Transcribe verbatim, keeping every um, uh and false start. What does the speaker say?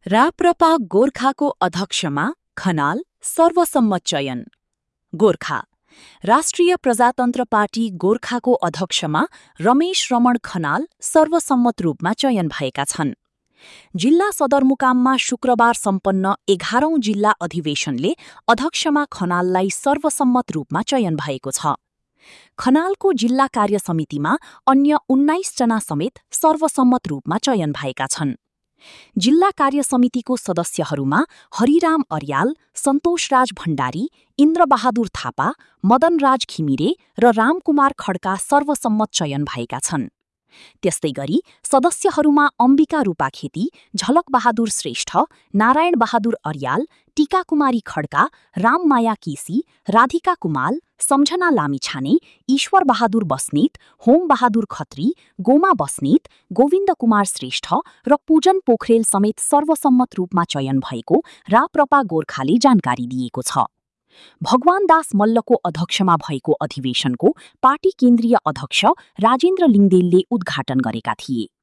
राप्रपा गोर्खाको अध्यक्षमा खनाल सर्वसम्मत चयन। गोर्खा राष्ट्रिय प्रजातन्त्र पार्टी गोर्खाको अध्यक्षमा रमेश रमण खनाल सर्वसम्मत रूपमा चयन भएका छन्। जिल्ला सदरमुकाममा शुक्रबार सम्पन्न एघारौं जिल्ला अधिवेशनले अध्यक्षमा खनाललाई सर्वसम्मत रूपमा चयन भएको छ। खनालको जिल्ला कार्य समितिमा अन्य उन्नाइस जना समेत सर्वसम्मत रूपमा चयन भएका छन्। जिल्ला कार्य समितिको सदस्यहरूमा हरिराम अर्याल, सन्तोषराज भण्डारी, इन्द्रबहादुर थापा, मदनराज घिमिरे र रामकुमार खड्का सर्वसम्मत चयन भएका छन्। त्यस्तै गरी सदस्यहरूमा अम्बिका रूपाखेती, झलकबहादुर श्रेष्ठ, नारायण बहादुर अर्याल, टीकाकुमारी खड्का, राममाया केसी, राधिका कुमाल, सम्झना लामिछाने, ईश्वर बहादुर बस्नेत, होम बहादुर खत्री, गोमा बस्नेत, गोविन्द कुमार श्रेष्ठ र पूजन पोखरेल समेत सर्वसम्मत रूपमा चयन भएको राप्रपा गोर्खाले जानकारी दिएको छ। भगवान दास मल्लको अध्यक्षमा भएको अधिवेशनको पार्टी केन्द्रीय अध्यक्ष राजेन्द्र लिङदेलले उद्घाटन गरेका थिए।